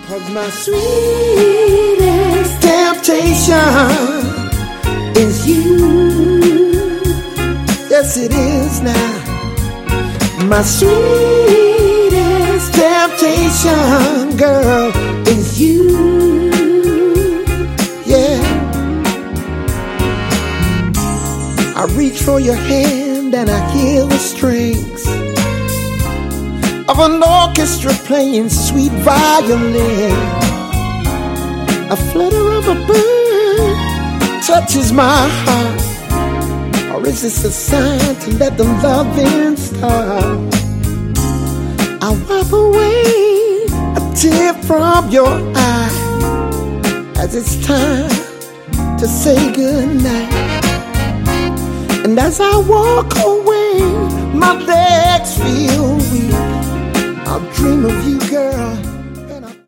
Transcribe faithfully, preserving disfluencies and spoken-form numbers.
'Cause my sweetest temptation is you. Yes, it is now. My sweetest temptation, girl, is you. Yeah. I reach for your hand and I hear the strings of an orchestra playing sweet violin. A flutter of a bird touches my heart. Or is this a sign to let the loving start? I wipe away a tear from your eye as it's time to say goodnight. And as I walk away, my legs feel weak. I'll dream of you, girl,